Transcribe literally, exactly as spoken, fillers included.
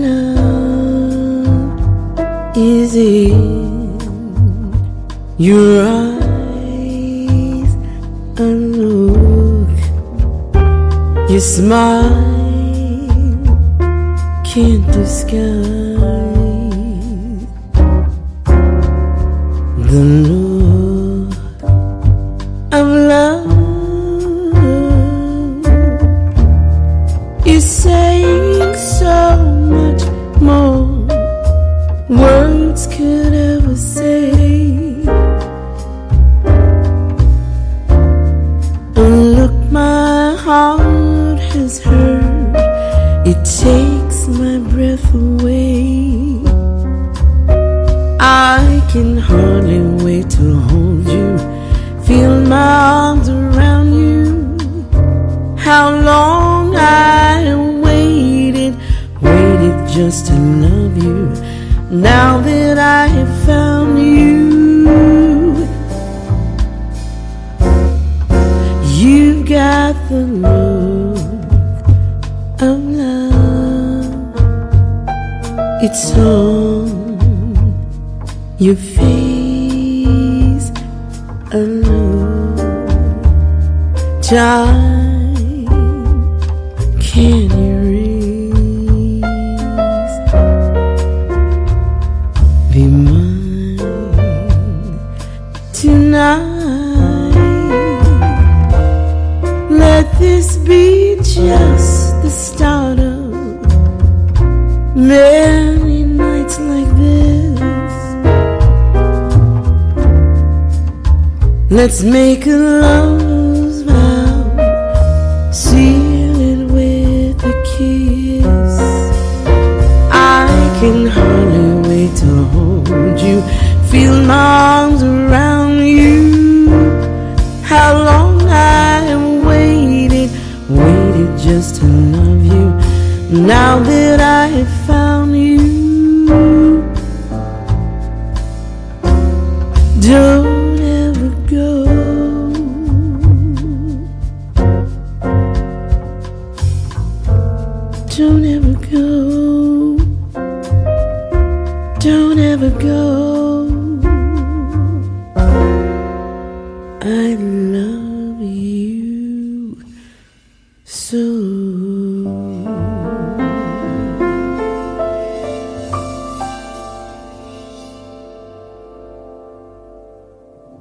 love is in your eyes. A look, your smile can't disguise the look of love. You're saying so much more words could ever say. Oh, look, my heart has heard. It takes my breath away. I can hardly wait to hold you, feel my arms around you. How long I waited, waited just to love you. Now that I have found you, you've got the look of love. It's on your face alone. Time can't erase. Be mine tonight. Let this be just the start of many nights like this. Let's make a lover's vow, seal it with a kiss. I can hardly wait to hold you, feel my arms around you. How long I have waited, waited just to love you. Now that I have found you, don't ever go. Don't ever go. Don't ever go.